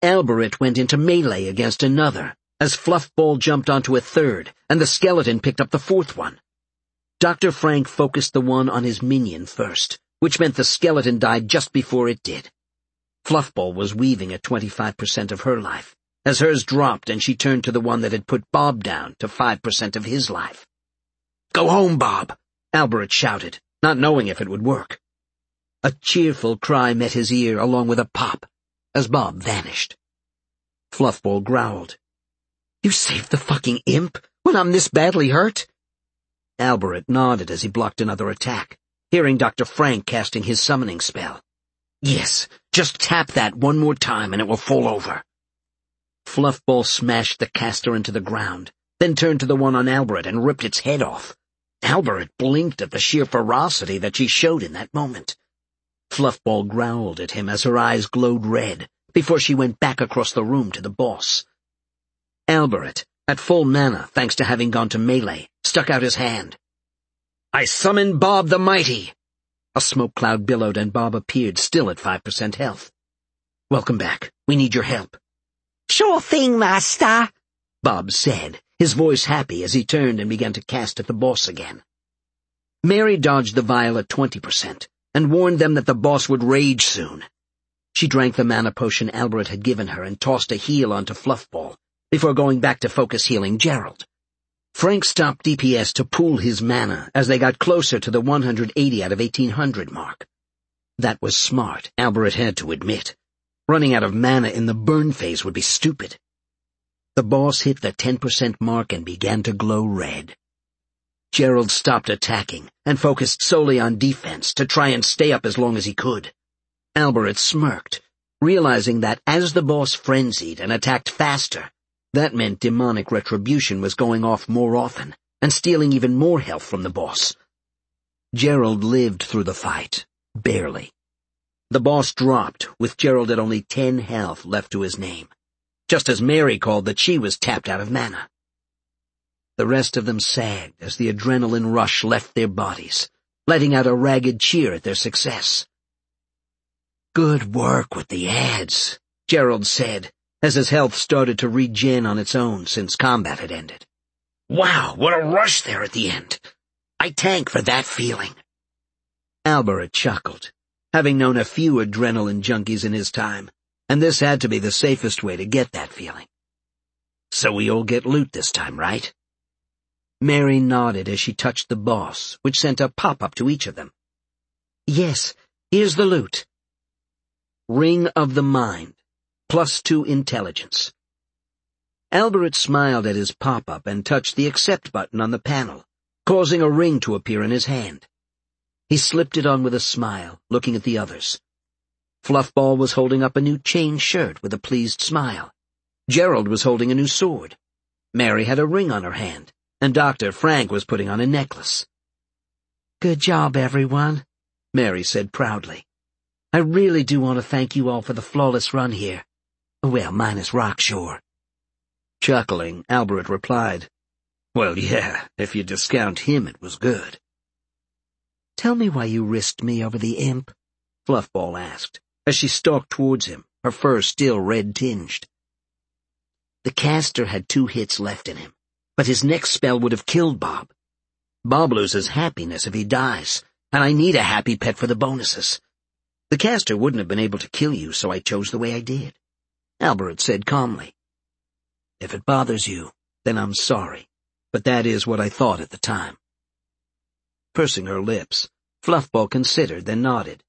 Alberich went into melee against another, as Fluffball jumped onto a third, and the skeleton picked up the fourth one. Dr. Frank focused the one on his minion first, which meant the skeleton died just before it did. Fluffball was weaving at 25% of her life, as hers dropped and she turned to the one that had put Bob down to 5% of his life. "Go home, Bob," Alberich shouted, not knowing if it would work. A cheerful cry met his ear along with a pop, as Bob vanished. Fluffball growled. "You saved the fucking imp when I'm this badly hurt?" Alberich nodded as he blocked another attack, hearing Dr. Frank casting his summoning spell. "Yes, just tap that one more time and it will fall over." Fluffball smashed the caster into the ground, then turned to the one on Alberich and ripped its head off. Alberich blinked at the sheer ferocity that she showed in that moment. Fluffball growled at him as her eyes glowed red, before she went back across the room to the boss. Alberich, at full mana thanks to having gone to melee, stuck out his hand. "I summon Bob the Mighty!" A smoke cloud billowed and Bob appeared, still at 5% health. "Welcome back. We need your help." "Sure thing, Master," Bob said, his voice happy as he turned and began to cast at the boss again. Mary dodged the vial at 20%, and warned them that the boss would rage soon. She drank the mana potion Alberich had given her and tossed a heal onto Fluffball, before going back to focus healing Gerald. Frank stopped DPS to pool his mana as they got closer to the 180 out of 1800 mark. That was smart, Alberich had to admit. Running out of mana in the burn phase would be stupid. The boss hit the 10% mark and began to glow red. Gerald stopped attacking and focused solely on defense to try and stay up as long as he could. Alberich smirked, realizing that as the boss frenzied and attacked faster, that meant demonic retribution was going off more often and stealing even more health from the boss. Gerald lived through the fight, barely. The boss dropped, with Gerald at only 10 health left to his name, just as Mary called that she was tapped out of mana. The rest of them sagged as the adrenaline rush left their bodies, letting out a ragged cheer at their success. "Good work with the ads," Gerald said, as his health started to regen on its own since combat had ended. "Wow, what a rush there at the end. I tank for that feeling." Alberich chuckled, having known a few adrenaline junkies in his time, and this had to be the safest way to get that feeling. "So we all get loot this time, right?" Mary nodded as she touched the boss, which sent a pop-up to each of them. "Yes, here's the loot. Ring of the Mind, +2 intelligence." Alberich smiled at his pop-up and touched the accept button on the panel, causing a ring to appear in his hand. He slipped it on with a smile, looking at the others. Fluffball was holding up a new chain shirt with a pleased smile. Gerald was holding a new sword. Mary had a ring on her hand, and Dr. Frank was putting on a necklace. "Good job, everyone," Mary said proudly. "I really do want to thank you all for the flawless run here. Well, minus Rockshore." Chuckling, Alberich replied, "Well, yeah, if you discount him it was good." "Tell me why you risked me over the imp," Fluffball asked, as she stalked towards him, her fur still red-tinged. The caster had 2 hits left in him, but his next spell would have killed Bob. Bob loses happiness if he dies, and I need a happy pet for the bonuses. The caster wouldn't have been able to kill you, so I chose the way I did," Alberich said calmly. "If it bothers you, then I'm sorry, but that is what I thought at the time." Pursing her lips, Fluffball considered, then nodded.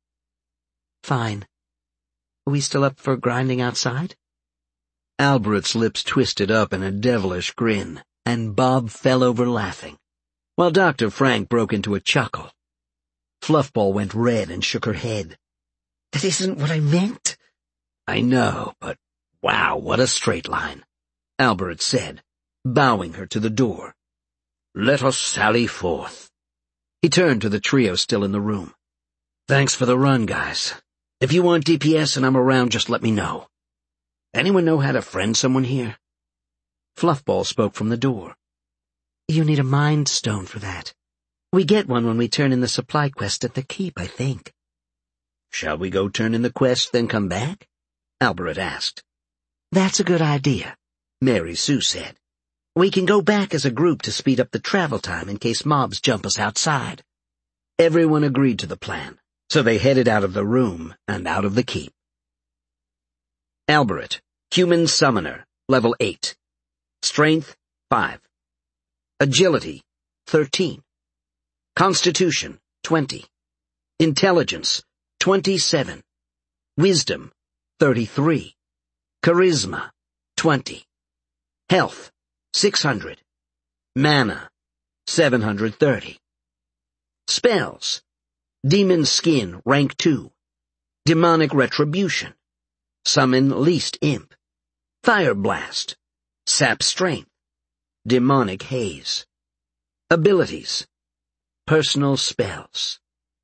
"Fine. Are we still up for grinding outside?" Alberich's lips twisted up in a devilish grin, and Bob fell over laughing, while Dr. Frank broke into a chuckle. Fluffball went red and shook her head. "That isn't what I meant." "I know, but wow, what a straight line," Alberich said, bowing her to the door. "Let us sally forth." He turned to the trio still in the room. "Thanks for the run, guys. If you want DPS and I'm around, just let me know. Anyone know how to friend someone here?" Fluffball spoke from the door. "You need a mind stone for that. We get one when we turn in the supply quest at the keep, I think." "Shall we go turn in the quest, then come back?" Alberich asked. That's a good idea, Mary Sue said. We can go back as a group to speed up the travel time in case mobs jump us outside. Everyone agreed to the plan, so they headed out of the room and out of the keep. Alberette, Human Summoner, Level 8. Strength, 5. Agility, 13. Constitution, 20. Intelligence, 27. Wisdom, 33. Charisma, 20. Health, 600. Mana, 730. Spells: Demon Skin, Rank 2. Demonic Retribution. Summon Least Imp. Fire Blast. Sap Strength. Demonic Haze. Abilities: Personal Spells.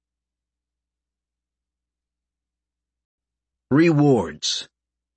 Rewards.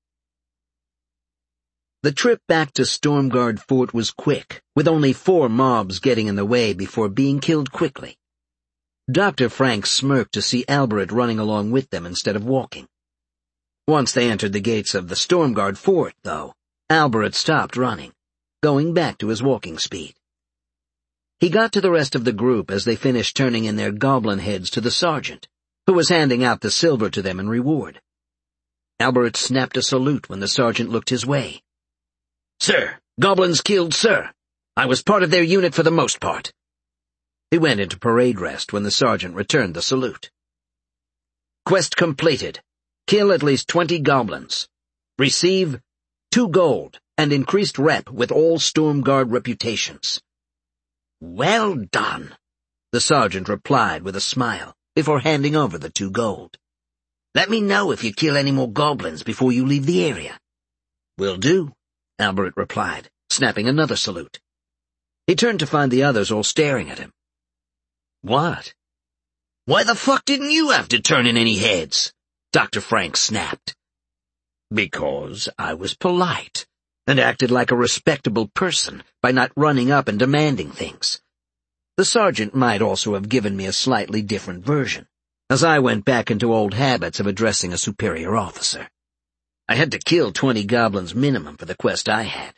The trip back to Stormguard Fort was quick, with only 4 mobs getting in the way before being killed quickly. Dr. Frank smirked to see Alberette running along with them instead of walking. Once they entered the gates of the Stormguard Fort, though, Alberette stopped running, going back to his walking speed. He got to the rest of the group as they finished turning in their goblin heads to the sergeant, who was handing out the silver to them in reward. Alberette snapped a salute when the sergeant looked his way. "Sir, goblins killed, sir. I was part of their unit for the most part." He went into parade rest when the sergeant returned the salute. "Quest completed. Kill at least 20 goblins. Receive 2 gold and increased rep with all Stormguard reputations." Well done, the sergeant replied with a smile before handing over the 2 gold. Let me know if you kill any more goblins before you leave the area. Will do, Alberette replied, snapping another salute. He turned to find the others all staring at him. "What?" "Why the fuck didn't you have to turn in any heads?" Dr. Frank snapped. "Because I was polite and acted like a respectable person by not running up and demanding things. The sergeant might also have given me a slightly different version, as I went back into old habits of addressing a superior officer. I had to kill 20 goblins minimum for the quest I had."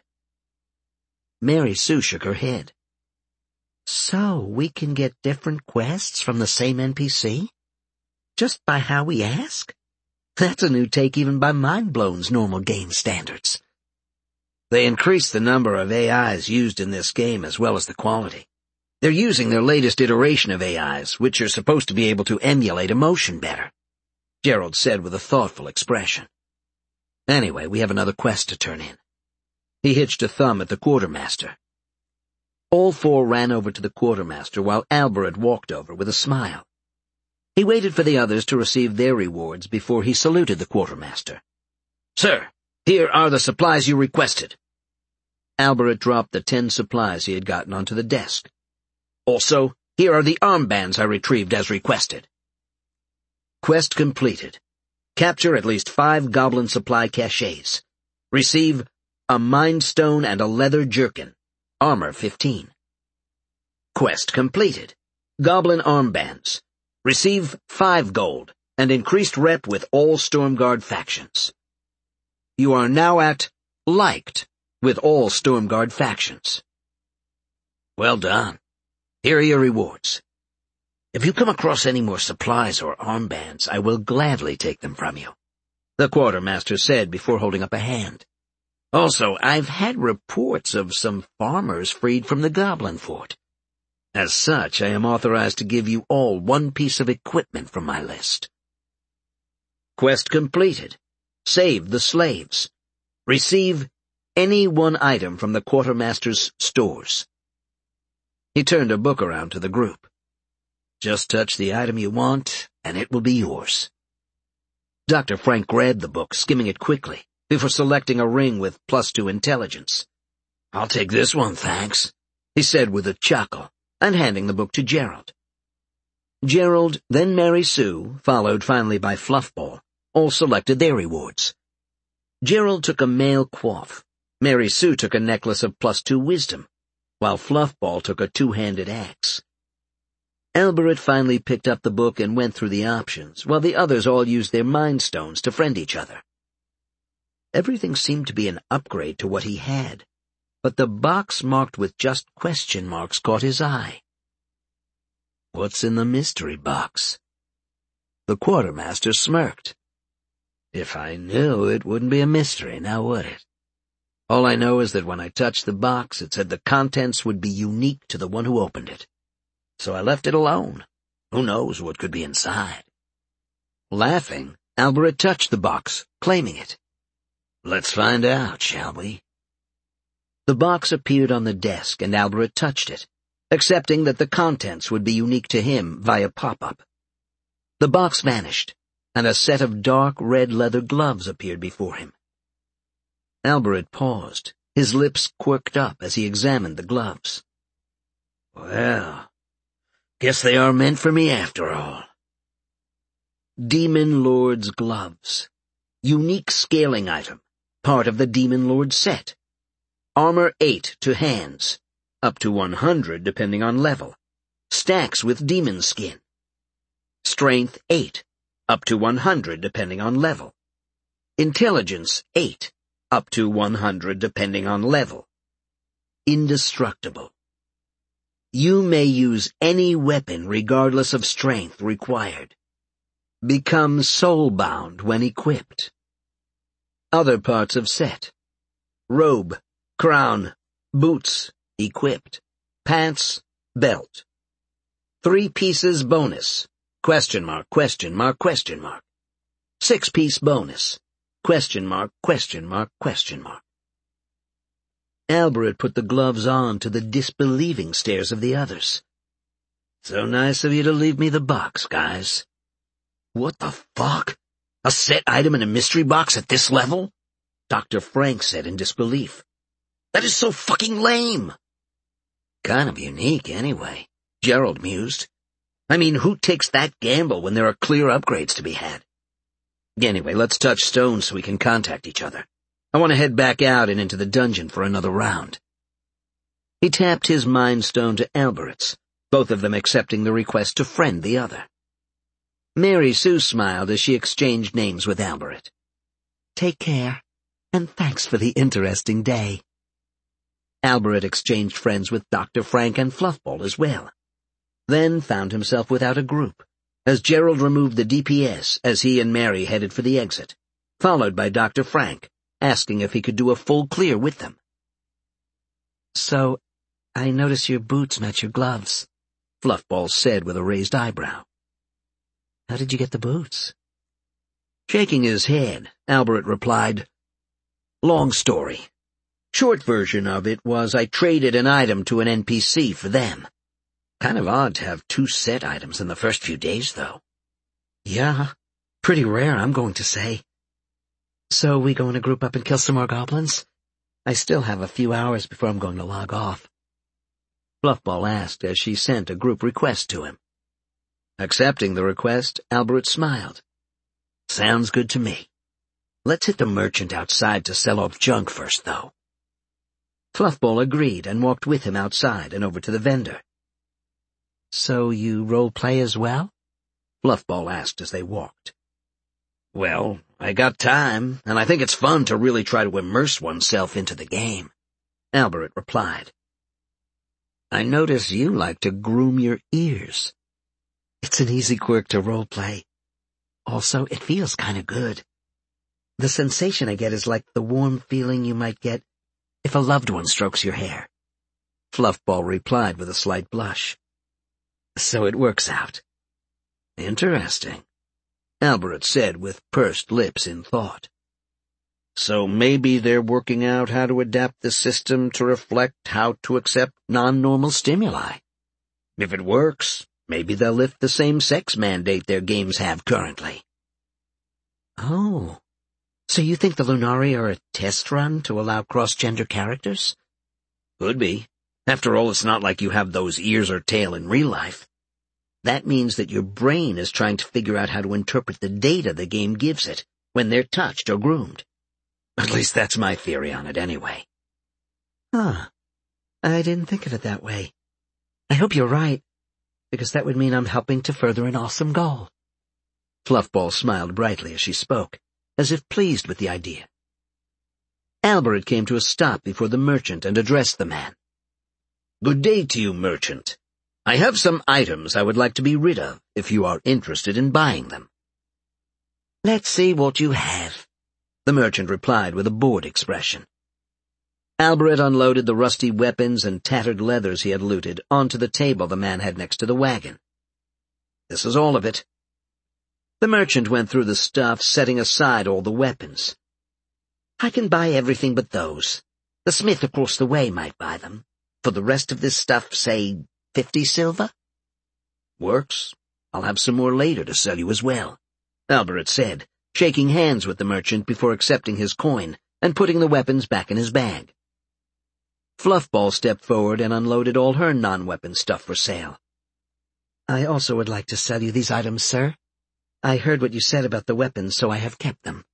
Mary Sue shook her head. "So we can get different quests from the same NPC? Just by how we ask? That's a new take even by Mindblown's normal game standards." "They increased the number of AIs used in this game as well as the quality. They're using their latest iteration of AIs, which are supposed to be able to emulate emotion better," Gerald said with a thoughtful expression. "Anyway, we have another quest to turn in." He hitched a thumb at the quartermaster. All 4 ran over to the quartermaster while Alberette walked over with a smile. He waited for the others to receive their rewards before he saluted the quartermaster. "Sir, here are the supplies you requested." Alberette dropped the 10 supplies he had gotten onto the desk. "Also, here are the armbands I retrieved as requested." Quest completed. Capture at least 5 goblin supply caches. Receive a Mind Stone and a leather jerkin. Armor 15. Quest completed. Goblin armbands. Receive 5 gold and increased rep with all Stormguard factions. You are now at Liked with all Stormguard factions. Well done. Here are your rewards. If you come across any more supplies or armbands, I will gladly take them from you," the quartermaster said before holding up a hand. "Also, I've had reports of some farmers freed from the Goblin Fort. As such, I am authorized to give you all 1 piece of equipment from my list." Quest completed. Save the slaves. Receive any 1 item from the quartermaster's stores. He turned a book around to the group. Just touch the item you want, and it will be yours. Dr. Frank grabbed the book, skimming it quickly, before selecting a ring with +2 intelligence. "I'll take this one, thanks," he said with a chuckle, and handing the book to Gerald. Gerald, then Mary Sue, followed finally by Fluffball, all selected their rewards. Gerald took a mail coif. Mary Sue took a necklace of +2 wisdom, while Fluffball took a 2-handed axe. Alberette finally picked up the book and went through the options, while the others all used their Mind Stones to friend each other. Everything seemed to be an upgrade to what he had, but the box marked with just question marks caught his eye. "What's in the mystery box?" The quartermaster smirked. "If I knew, it wouldn't be a mystery, now would it? All I know is that when I touched the box, it said the contents would be unique to the one who opened it. So I left it alone. Who knows what could be inside?" Laughing, Albert touched the box, claiming it. "Let's find out, shall we?" The box appeared on the desk and Albert touched it, accepting that the contents would be unique to him via pop-up. The box vanished, and a set of dark red leather gloves appeared before him. Albert paused, his lips quirked up as he examined the gloves. "Well, guess they are meant for me after all." Demon Lord's gloves. Unique scaling item, part of the Demon Lord set. Armor 8 to hands, up to 100 depending on level. Stacks with demon skin. Strength 8, up to 100 depending on level. Intelligence 8, up to 100 depending on level. Indestructible. You may use any weapon regardless of strength required. Become soul-bound when equipped. Other parts of set. Robe, crown, boots, equipped. Pants, belt. 3 pieces bonus. Question mark, question mark, question mark. 6-piece bonus. Question mark, question mark, question mark. Albert put the gloves on to the disbelieving stares of the others. "So nice of you to leave me the box, guys." "What the fuck? A set item in a mystery box at this level?" Dr. Frank said in disbelief. "That is so fucking lame." "Kind of unique, anyway," Gerald mused. "I mean, who takes that gamble when there are clear upgrades to be had? Anyway, let's touch stone so we can contact each other. I want to head back out and into the dungeon for another round." He tapped his mind stone to Albert's, both of them accepting the request to friend the other. Mary Sue smiled as she exchanged names with Albert. "Take care, and thanks for the interesting day." Albert exchanged friends with Dr. Frank and Fluffball as well, then found himself without a group, as Gerald removed the DPS as he and Mary headed for the exit, followed by Dr. Frank, asking if he could do a full clear with them. "So, I notice your boots match your gloves," Fluffball said with a raised eyebrow. "How did you get the boots?" Shaking his head, Albert replied, "Long story. Short version of it was I traded an item to an NPC for them. Kind of odd to have 2 set items in the first few days, though." "Yeah, pretty rare, I'm going to say. So we going to group up and kill some more goblins? I still have a few hours before I'm going to log off." Fluffball asked as she sent a group request to him. Accepting the request, Albert smiled. "Sounds good to me. Let's hit the merchant outside to sell off junk first, though." Fluffball agreed and walked with him outside and over to the vendor. "So you role-play as well?" Fluffball asked as they walked. "Well, I got time, and I think it's fun to really try to immerse oneself into the game," Albert replied. "I notice you like to groom your ears." "It's an easy quirk to role-play. Also, it feels kinda good. The sensation I get is like the warm feeling you might get if a loved one strokes your hair." Fluffball replied with a slight blush. "So it works out." "Interesting," Albert said with pursed lips in thought. "So maybe they're working out how to adapt the system to reflect how to accept non-normal stimuli. If it works, maybe they'll lift the same-sex mandate their games have currently." "Oh, so you think the Lunari are a test run to allow cross-gender characters?" "Could be. After all, it's not like you have those ears or tail in real life. That means that your brain is trying to figure out how to interpret the data the game gives it when they're touched or groomed. At least that's my theory on it anyway." "Huh. I didn't think of it that way. I hope you're right, because that would mean I'm helping to further an awesome goal." Fluffball smiled brightly as she spoke, as if pleased with the idea. Albert came to a stop before the merchant and addressed the man. "Good day to you, merchant. I have some items I would like to be rid of, if you are interested in buying them." "Let's see what you have," the merchant replied with a bored expression. Albert unloaded the rusty weapons and tattered leathers he had looted onto the table the man had next to the wagon. "This is all of it." The merchant went through the stuff, setting aside all the weapons. "I can buy everything but those. The smith across the way might buy them. For the rest of this stuff, say, 50 silver? "Works. I'll have some more later to sell you as well," Albert said, shaking hands with the merchant before accepting his coin and putting the weapons back in his bag. Fluffball stepped forward and unloaded all her non-weapon stuff for sale. "I also would like to sell you these items, sir. I heard what you said about the weapons, so I have kept them."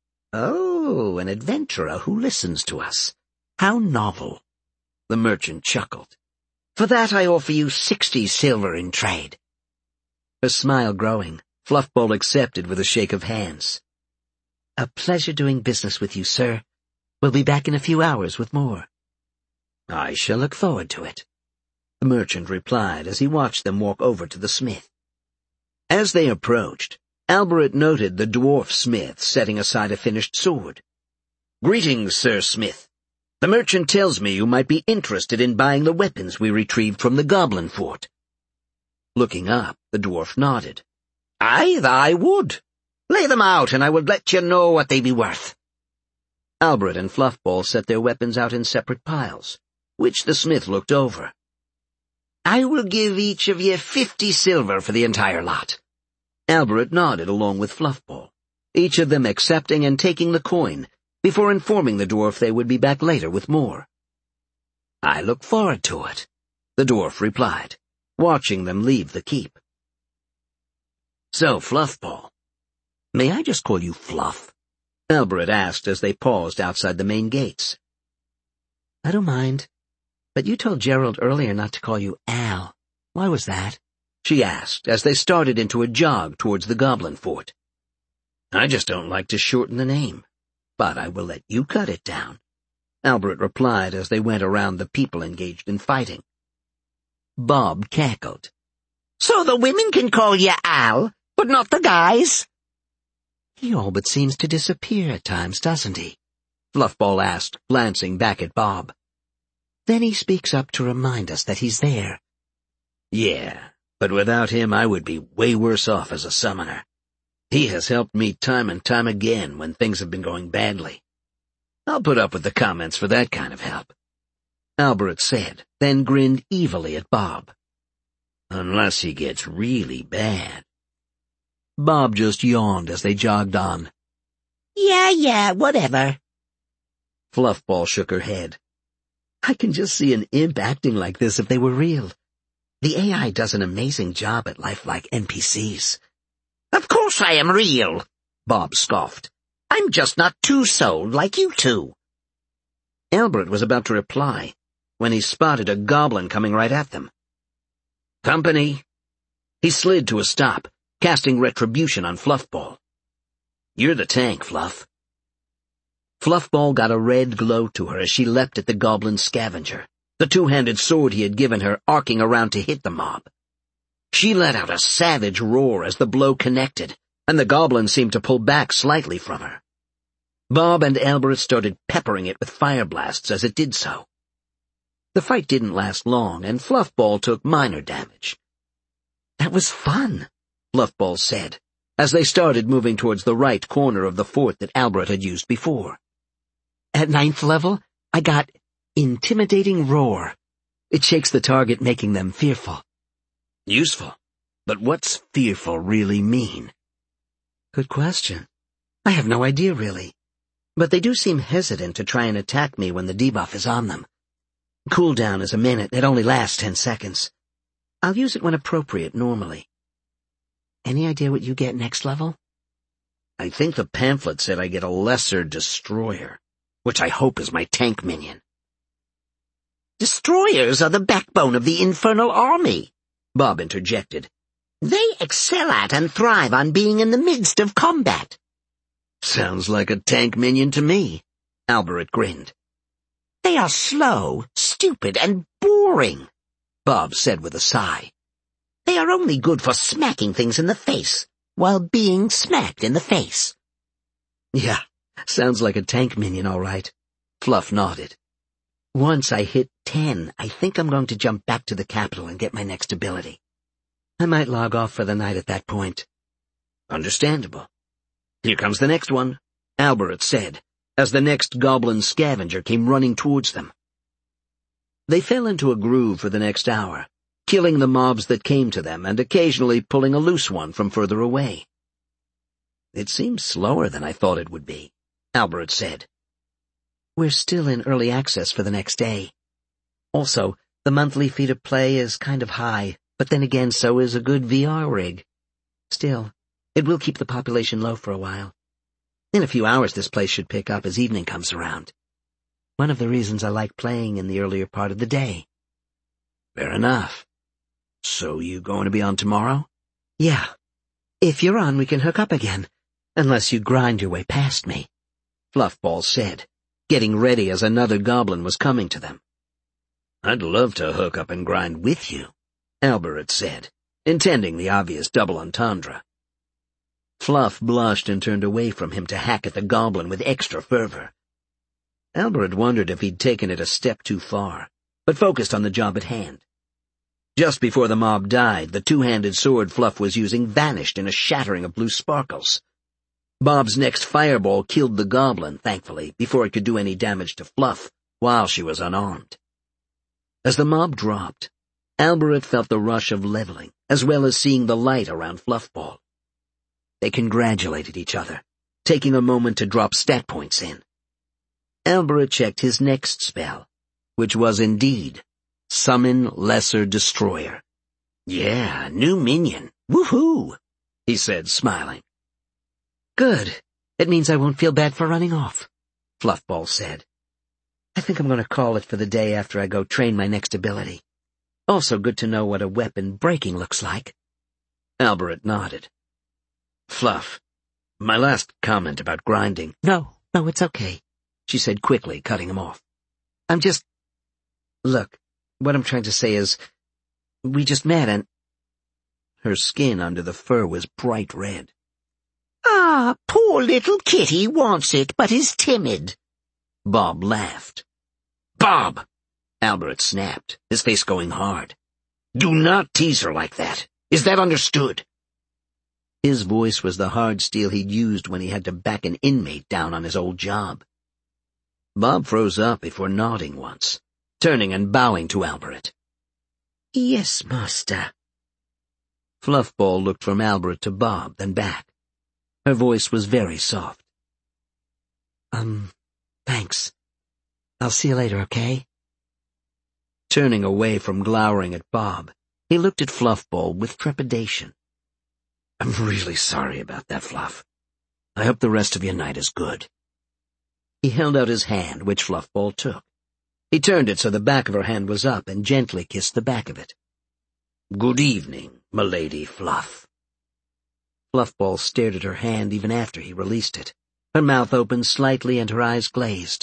"Oh, an adventurer who listens to us. How novel," the merchant chuckled. "For that I offer you 60 silver in trade." Her smile growing, Fluffball accepted with a shake of hands. "A pleasure doing business with you, sir. We'll be back in a few hours with more." "I shall look forward to it," the merchant replied as he watched them walk over to the smith. As they approached, Albert noted the dwarf smith setting aside a finished sword. "Greetings, Sir Smith. The merchant tells me you might be interested in buying the weapons we retrieved from the goblin fort." Looking up, the dwarf nodded. "Aye, I would. Lay them out, and I will let you know what they be worth." Albert and Fluffball set their weapons out in separate piles, which the smith looked over. "I will give each of you 50 silver for the entire lot." Albert nodded along with Fluffball, each of them accepting and taking the coin, before informing the dwarf they would be back later with more. "I look forward to it," the dwarf replied, watching them leave the keep. "So, Fluffball, may I just call you Fluff?" Albert asked as they paused outside the main gates. "I don't mind, but you told Gerald earlier not to call you Al. Why was that?" she asked as they started into a jog towards the goblin fort. "I just don't like to shorten the name, but I will let you cut it down," Albert replied as they went around the people engaged in fighting. Bob cackled. "So the women can call you Al, but not the guys?" "He all but seems to disappear at times, doesn't he?" Fluffball asked, glancing back at Bob. "Then he speaks up to remind us that he's there." "Yeah, but without him I would be way worse off as a summoner. He has helped me time and time again when things have been going badly. I'll put up with the comments for that kind of help," Albert said, then grinned evilly at Bob. "Unless he gets really bad." Bob just yawned as they jogged on. Yeah, whatever." Fluffball shook her head. "I can just see an imp acting like this if they were real. The AI does an amazing job at lifelike NPCs. "Of course I am real," Bob scoffed. "I'm just not two-souled like you two." Albert was about to reply when he spotted a goblin coming right at them. "Company!" He slid to a stop, casting retribution on Fluffball. "You're the tank, Fluff." Fluffball got a red glow to her as she leapt at the goblin scavenger, the two-handed sword he had given her arcing around to hit the mob. She let out a savage roar as the blow connected, and the goblin seemed to pull back slightly from her. Bob and Albert started peppering it with fire blasts as it did so. The fight didn't last long, and Fluffball took minor damage. "That was fun," Fluffball said, as they started moving towards the right corner of the fort that Albert had used before. "At 9th level, I got Intimidating Roar. It shakes the target, making them fearful." "Useful. But what's fearful really mean?" "Good question. I have no idea, really. But they do seem hesitant to try and attack me when the debuff is on them. Cooldown is a minute, it only lasts 10 seconds. I'll use it when appropriate, normally. Any idea what you get next level?" "I think the pamphlet said I get a lesser destroyer, which I hope is my tank minion." "Destroyers are the backbone of the infernal army," Bob interjected. "They excel at and thrive on being in the midst of combat." "Sounds like a tank minion to me." Alberette grinned. They are slow, stupid, and boring, Bob said with a sigh. They are only good for smacking things in the face, while being smacked in the face. Yeah, sounds like a tank minion, all right. Fluff nodded. Once I hit 10, I think I'm going to jump back to the capital and get my next ability. I might log off for the night at that point. Understandable. Here comes the next one, Alberette said, as the next goblin scavenger came running towards them. They fell into a groove for the next hour, killing the mobs that came to them and occasionally pulling a loose one from further away. It seems slower than I thought it would be, Alberette said. We're still in early access for the next day. Also, the monthly fee to play is kind of high, but then again so is a good VR rig. Still, it will keep the population low for a while. In a few hours this place should pick up as evening comes around. One of the reasons I like playing in the earlier part of the day. Fair enough. So you going to be on tomorrow? Yeah. If you're on, we can hook up again. Unless you grind your way past me, Fluffball said, getting ready as another goblin was coming to them. I'd love to hook up and grind with you, Alberette said, intending the obvious double entendre. Fluff blushed and turned away from him to hack at the goblin with extra fervor. Alberette wondered if he'd taken it a step too far, but focused on the job at hand. Just before the mob died, the two-handed sword Fluff was using vanished in a shattering of blue sparkles. Bob's next fireball killed the goblin, thankfully, before it could do any damage to Fluff while she was unarmed. As the mob dropped, Alberette felt the rush of leveling, as well as seeing the light around Fluffball. They congratulated each other, taking a moment to drop stat points in. Alberette checked his next spell, which was indeed Summon Lesser Destroyer. Yeah, new minion. Woohoo! He said, smiling. Good. It means I won't feel bad for running off, Fluffball said. I think I'm going to call it for the day after I go train my next ability. Also good to know what a weapon breaking looks like. Alberette nodded. Fluff, my last comment about grinding— No, it's okay, she said quickly, cutting him off. Look, what I'm trying to say is, we just met and— Her skin under the fur was bright red. Ah, poor little kitty wants it, but is timid. Bob laughed. Bob! Alberette snapped, his face going hard. Do not tease her like that. Is that understood? His voice was the hard steel he'd used when he had to back an inmate down on his old job. Bob froze up before nodding once, turning and bowing to Alberette. Yes, master. Fluffball looked from Alberette to Bob, then back. Her voice was very soft. Thanks. I'll see you later, okay? Turning away from glowering at Bob, he looked at Fluffball with trepidation. I'm really sorry about that, Fluff. I hope the rest of your night is good. He held out his hand, which Fluffball took. He turned it so the back of her hand was up and gently kissed the back of it. Good evening, m'lady Fluff. Fluffball stared at her hand even after he released it. Her mouth opened slightly and her eyes glazed.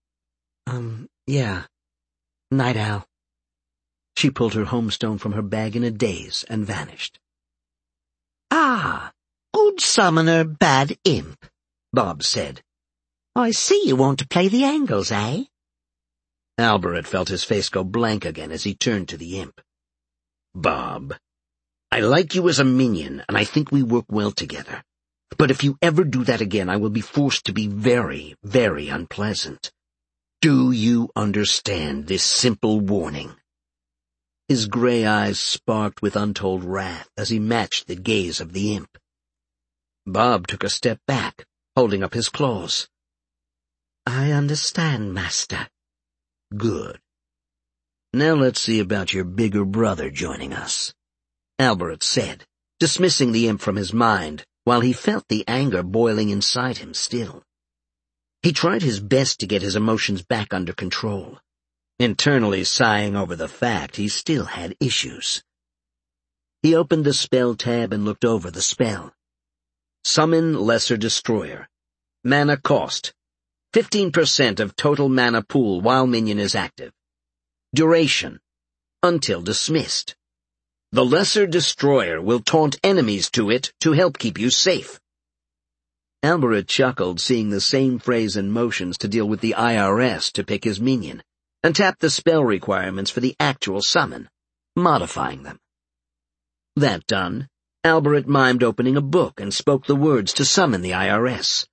Yeah. Night Owl. She pulled her homestone from her bag in a daze and vanished. Ah, good summoner, bad imp, Bob said. I see you want to play the angles, eh? Alberette felt his face go blank again as he turned to the imp. Bob, I like you as a minion, and I think we work well together. But if you ever do that again, I will be forced to be very, very unpleasant. Do you understand this simple warning? His gray eyes sparked with untold wrath as he matched the gaze of the imp. Bob took a step back, holding up his claws. I understand, master. Good. Now let's see about your bigger brother joining us, Alberette said, dismissing the imp from his mind, while he felt the anger boiling inside him still. He tried his best to get his emotions back under control, internally sighing over the fact he still had issues. He opened the spell tab and looked over the spell. Summon Lesser Destroyer. Mana cost 15% of total mana pool while minion is active. Duration, until dismissed. The Lesser Destroyer will taunt enemies to it to help keep you safe. Alberette chuckled, seeing the same phrase and motions to deal with the IRS to pick his minion, and tapped the spell requirements for the actual summon, modifying them. That done, Alberette mimed opening a book and spoke the words to summon the IRS.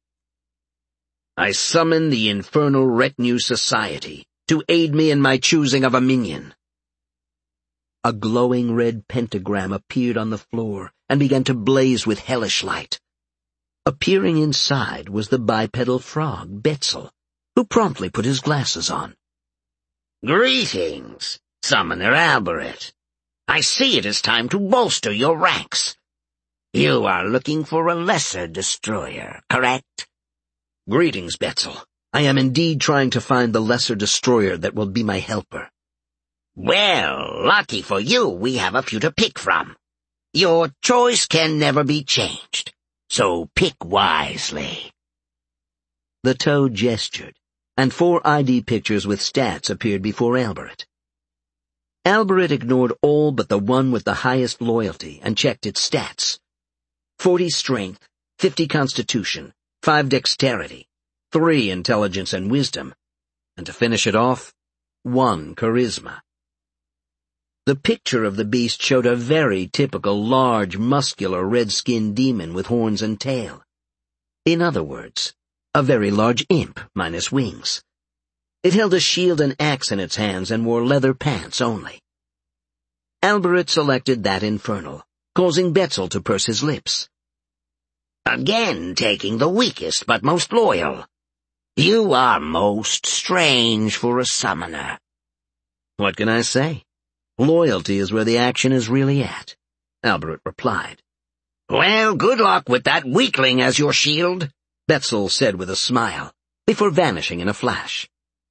I summon the Infernal Retinue Society to aid me in my choosing of a minion. A glowing red pentagram appeared on the floor and began to blaze with hellish light. Appearing inside was the bipedal frog, Betzel, who promptly put his glasses on. Greetings, Summoner Alberette. I see it is time to bolster your ranks. You are looking for a Lesser Destroyer, correct? Greetings, Betzel. I am indeed trying to find the Lesser Destroyer that will be my helper. Well, lucky for you, we have a few to pick from. Your choice can never be changed, so pick wisely. The toad gestured, and 4 ID pictures with stats appeared before Alberette. Alberette ignored all but the one with the highest loyalty and checked its stats. 40 strength, 50 constitution, 5 dexterity, 3 intelligence and wisdom, and to finish it off, 1 charisma. The picture of the beast showed a very typical large, muscular, red-skinned demon with horns and tail. In other words, a very large imp minus wings. It held a shield and axe in its hands and wore leather pants only. Alberette selected that infernal, causing Betzel to purse his lips. Again taking the weakest but most loyal. You are most strange for a summoner. What can I say? Loyalty is where the action is really at, Alberette replied. Well, good luck with that weakling as your shield, Betzel said with a smile, before vanishing in a flash.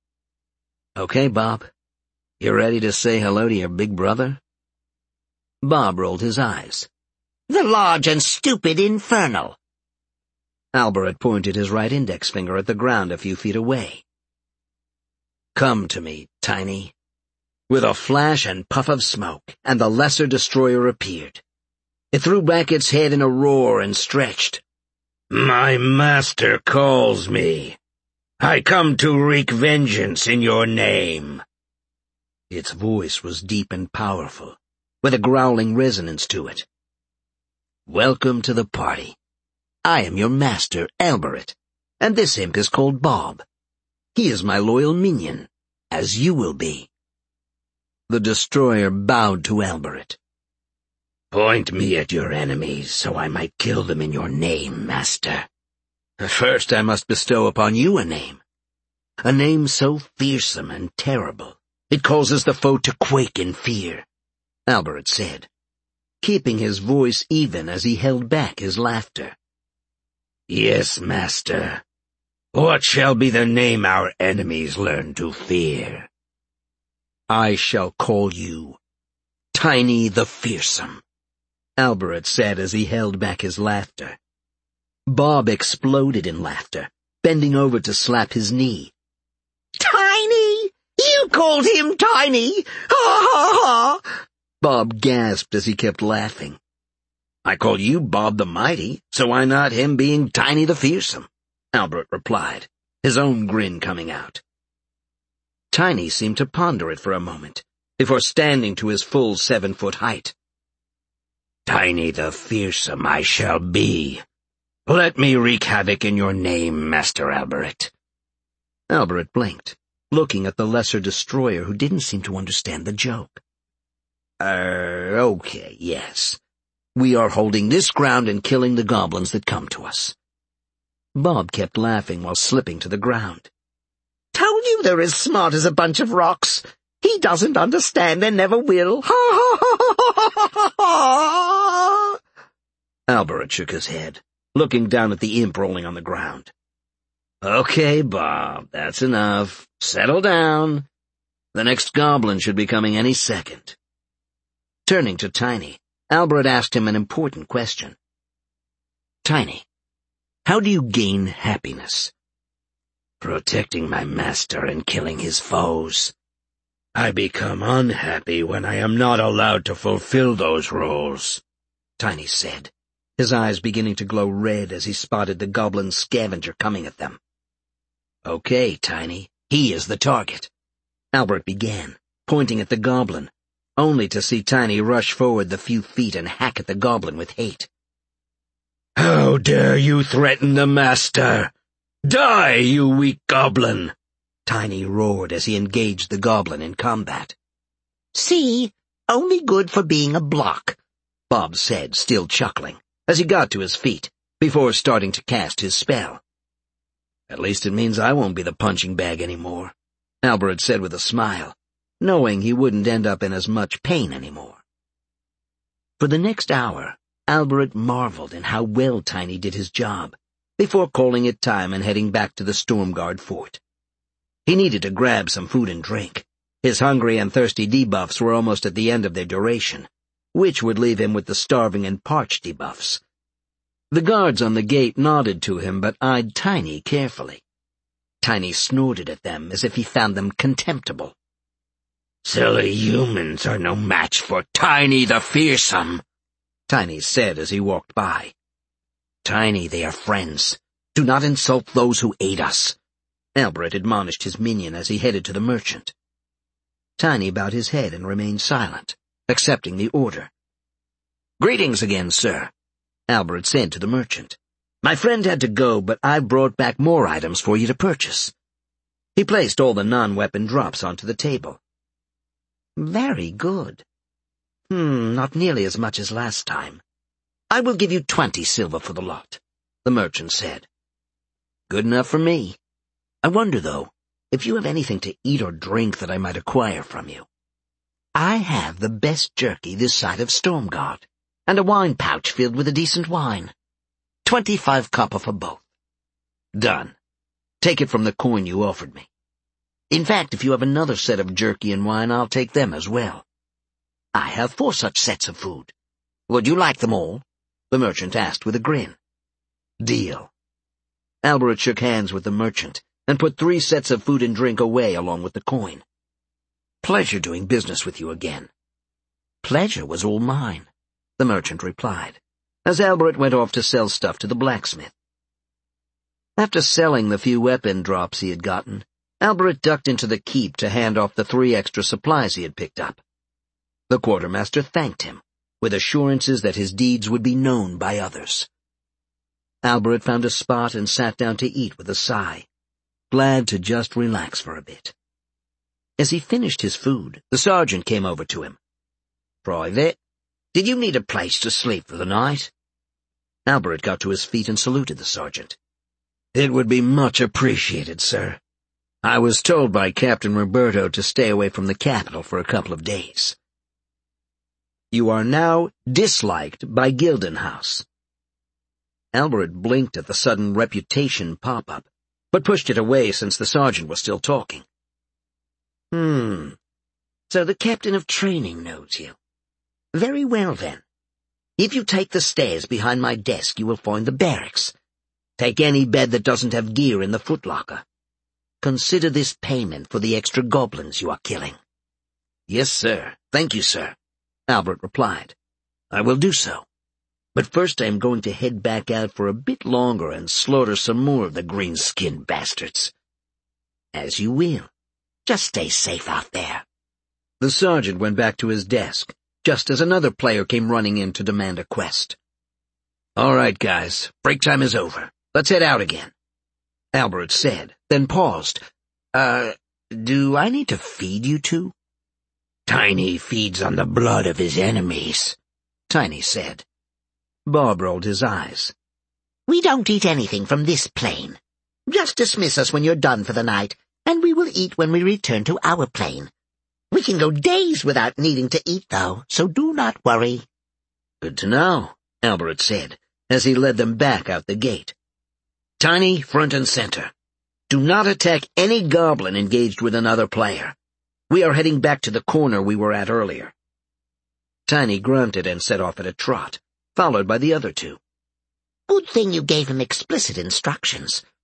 Okay, Bob. You ready to say hello to your big brother? Bob rolled his eyes. The large and stupid infernal. Alberette pointed his right index finger at the ground a few feet away. Come to me, Tiny. With a flash and puff of smoke, and the Lesser Destroyer appeared. It threw back its head in a roar and stretched. My master calls me. I come to wreak vengeance in your name. Its voice was deep and powerful, with a growling resonance to it. Welcome to the party. I am your master, Alberette, and this imp is called Bob. He is my loyal minion, as you will be. The Destroyer bowed to Alberette. Point me at your enemies so I might kill them in your name, master. First I must bestow upon you a name so fearsome and terrible, it causes the foe to quake in fear, Alberette said, keeping his voice even as he held back his laughter. Yes, master. What shall be the name our enemies learn to fear? I shall call you Tiny the Fearsome, Alberette said as he held back his laughter. Bob exploded in laughter, bending over to slap his knee. Tiny? You called him Tiny? Ha ha ha! Bob gasped as he kept laughing. I call you Bob the Mighty, so why not him being Tiny the Fearsome? Alberette replied, his own grin coming out. Tiny seemed to ponder it for a moment, before standing to his full 7-foot height. Tiny the Fearsome I shall be. Let me wreak havoc in your name, Master Alberette. Alberette blinked, looking at the Lesser Destroyer who didn't seem to understand the joke. Okay, yes. We are holding this ground and killing the goblins that come to us. Bob kept laughing while slipping to the ground. Told you they're as smart as a bunch of rocks. He doesn't understand and never will. Ha ha ha ha ha ha! Alberette shook his head, looking down at the imp rolling on the ground. Okay, Bob, that's enough. Settle down. The next goblin should be coming any second. Turning to Tiny, Alberette asked him an important question. Tiny, how do you gain happiness? protecting my master and killing his foes. I become unhappy when I am not allowed to fulfill those roles," Tiny said, his eyes beginning to glow red as he spotted the goblin scavenger coming at them. "Okay, Tiny, he is the target," Albert began, pointing at the goblin, only to see Tiny rush forward the few feet and hack at the goblin with hate. "How dare you threaten the master? Die, you weak goblin!" Tiny roared as he engaged the goblin in combat. "See, only good for being a block," Bob said, still chuckling, as he got to his feet, before starting to cast his spell. "At least it means I won't be the punching bag anymore," Albert said with a smile, knowing he wouldn't end up in as much pain anymore. For the next hour, Albert marveled in how well Tiny did his job, before calling it time and heading back to the Stormguard fort. He needed to grab some food and drink. His hungry and thirsty debuffs were almost at the end of their duration, which would leave him with the starving and parched debuffs. The guards on the gate nodded to him but eyed Tiny carefully. Tiny snorted at them as if he found them contemptible. "Silly humans are no match for Tiny the Fearsome," Tiny said as he walked by. "Tiny, they are friends. Do not insult those who aid us," Albert admonished his minion as he headed to the merchant. Tiny bowed his head and remained silent, accepting the order. "Greetings again, sir," Albert said to the merchant. "My friend had to go, but I brought back more items for you to purchase." He placed all the non-weapon drops onto the table. "Very good. Not nearly as much as last time. I will give you 20 silver for the lot," the merchant said. "Good enough for me. I wonder, though, if you have anything to eat or drink that I might acquire from you. I have the best jerky this side of Stormguard, and a wine pouch filled with a decent wine. 25 copper for both." "Done. Take it from the coin you offered me. In fact, if you have another set of jerky and wine, I'll take them as well. I have 4 such sets of food. Would you like them all?" the merchant asked with a grin. "Deal." Albert shook hands with the merchant and put 3 sets of food and drink away along with the coin. "Pleasure doing business with you again." "Pleasure was all mine," the merchant replied, as Albert went off to sell stuff to the blacksmith. After selling the few weapon drops he had gotten, Albert ducked into the keep to hand off the 3 extra supplies he had picked up. The quartermaster thanked him, with assurances that his deeds would be known by others. Albert found a spot and sat down to eat with a sigh, glad to just relax for a bit. As he finished his food, the sergeant came over to him. "Private, did you need a place to sleep for the night?" Albert got to his feet and saluted the sergeant. "It would be much appreciated, sir. I was told by Captain Roberto to stay away from the capital for a couple of days." "You are now disliked by Gildenhouse." Albert blinked at the sudden reputation pop-up, but pushed it away since the sergeant was still talking. So the captain of training knows you. Very well, then. If you take the stairs behind my desk, you will find the barracks. Take any bed that doesn't have gear in the footlocker. Consider this payment for the extra goblins you are killing." "Yes, sir. Thank you, sir," Albert replied. "I will do so. But first I am going to head back out for a bit longer and slaughter some more of the green-skinned bastards." "As you will. Just stay safe out there." The sergeant went back to his desk, just as another player came running in to demand a quest. "All right, guys, break time is over. Let's head out again," Albert said, then paused. Do I need to feed you two?" "Tiny feeds on the blood of his enemies," Tiny said. Bob rolled his eyes. "We don't eat anything from this plane. Just dismiss us when you're done for the night, and we will eat when we return to our plane. We can go days without needing to eat, though, so do not worry." "Good to know," Albert said, as he led them back out the gate. "Tiny, front and center. Do not attack any goblin engaged with another player. We are heading back to the corner we were at earlier." Tiny grunted and set off at a trot, followed by the other two. "Good thing you gave him explicit instructions,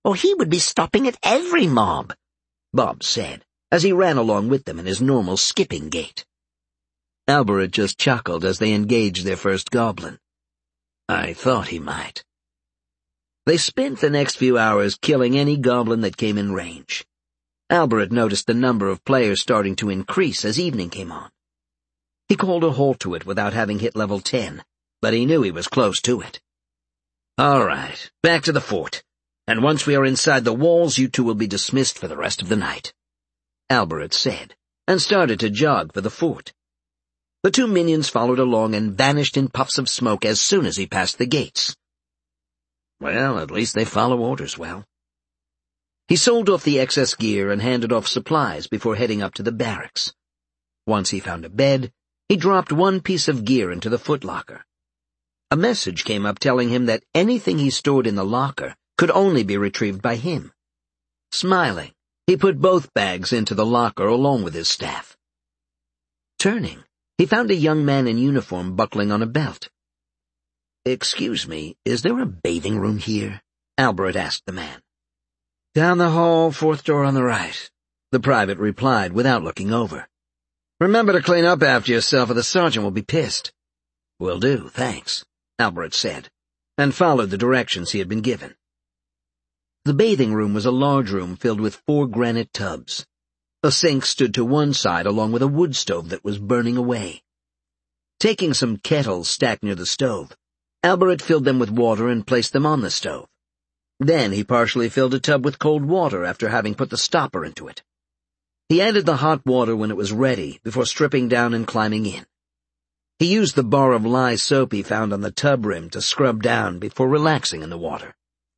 or he would be stopping at every mob," Bob said, as he ran along with them in his normal skipping gait. Albert just chuckled as they engaged their first goblin. I thought he might. They spent the next few hours killing any goblin that came in range. Albert noticed the number of players starting to increase as evening came on. He called a halt to it without having hit level 10, but he knew he was close to it. All right, back to the fort, and once we are inside the walls, you two will be dismissed for the rest of the night, Albert said, and started to jog for the fort. The two minions followed along and vanished in puffs of smoke as soon as he passed the gates. Well, at least they follow orders well. He sold off the excess gear and handed off supplies before heading up to the barracks. Once he found a bed, he dropped one piece of gear into the footlocker. A message came up telling him that anything he stored in the locker could only be retrieved by him. Smiling, he put both bags into the locker along with his staff. Turning, he found a young man in uniform buckling on a belt. "Excuse me, is there a bathing room here?" Albert asked the man. "Down the hall, fourth door on the right," the private replied without looking over. "Remember to clean up after yourself or the sergeant will be pissed." "Will do, thanks," Albert said, and followed the directions he had been given. The bathing room was a large room filled with 4 granite tubs. A sink stood to one side along with a wood stove that was burning away. Taking some kettles stacked near the stove, Albert filled them with water and placed them on the stove. Then he partially filled a tub with cold water after having put the stopper into it. He added the hot water when it was ready before stripping down and climbing in. He used the bar of lye soap he found on the tub rim to scrub down before relaxing in the water.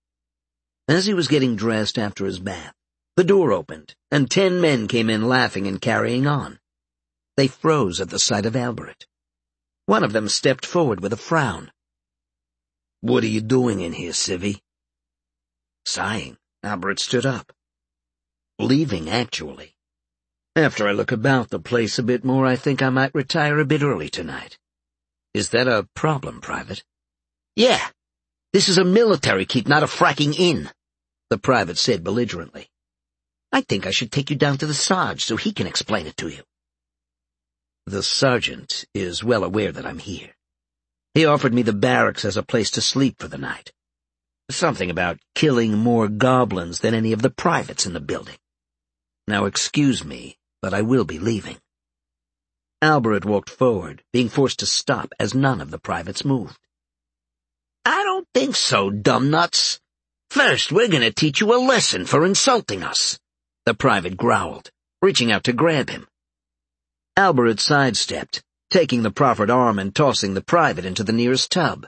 As he was getting dressed after his bath, the door opened, and 10 men came in laughing and carrying on. They froze at the sight of Albert. One of them stepped forward with a frown. "What are you doing in here, civvy?" Sighing, Albert stood up. "Leaving, actually. After I look about the place a bit more, I think I might retire a bit early tonight. Is that a problem, Private?" "Yeah. This is a military keep, not a fracking inn," the private said belligerently. "I think I should take you down to the Sarge so he can explain it to you." "The sergeant is well aware that I'm here. He offered me the barracks as a place to sleep for the night. Something about killing more goblins than any of the privates in the building. Now excuse me, but I will be leaving." Albert walked forward, being forced to stop as none of the privates moved. "I don't think so, dumbnuts. First, we're going to teach you a lesson for insulting us," the private growled, reaching out to grab him. Albert sidestepped, taking the proffered arm and tossing the private into the nearest tub.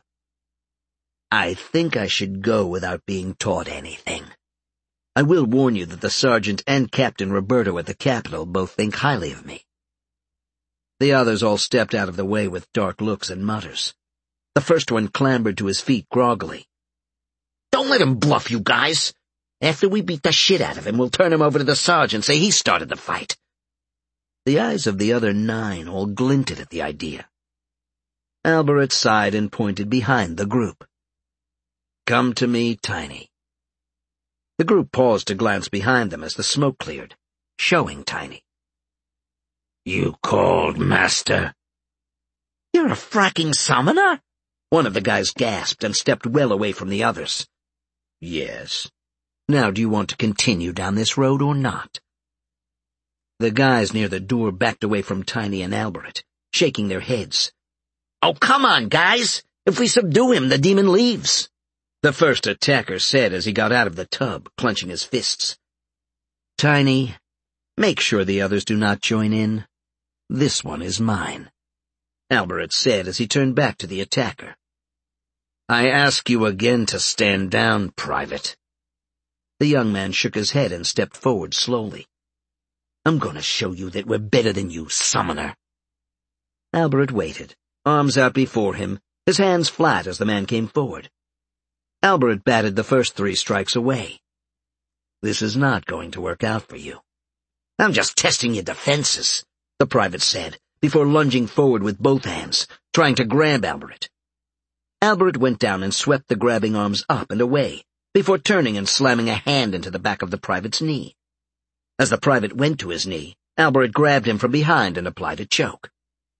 "I think I should go without being taught anything. I will warn you that the sergeant and Captain Roberto at the Capitol both think highly of me." The others all stepped out of the way with dark looks and mutters. The first one clambered to his feet groggily. "Don't let him bluff, you guys. After we beat the shit out of him, we'll turn him over to the sergeant and say he started the fight." The eyes of the other 9 all glinted at the idea. Albert sighed and pointed behind the group. "Come to me, Tiny." The group paused to glance behind them as the smoke cleared, showing Tiny. "You called, Master?" "You're a fracking summoner?" One of the guys gasped and stepped well away from the others. "Yes. Now do you want to continue down this road or not?" The guys near the door backed away from Tiny and Albert, shaking their heads. "Oh, come on, guys! If we subdue him, the demon leaves," the first attacker said as he got out of the tub, clenching his fists. "Tiny, make sure the others do not join in. This one is mine," Albert said as he turned back to the attacker. "I ask you again to stand down, Private." The young man shook his head and stepped forward slowly. "I'm going to show you that we're better than you, summoner." Albert waited, arms out before him, his hands flat as the man came forward. Albert batted the first 3 strikes away. "This is not going to work out for you." "I'm just testing your defenses," the private said, before lunging forward with both hands, trying to grab Albert. Albert went down and swept the grabbing arms up and away, before turning and slamming a hand into the back of the private's knee. As the private went to his knee, Albert grabbed him from behind and applied a choke.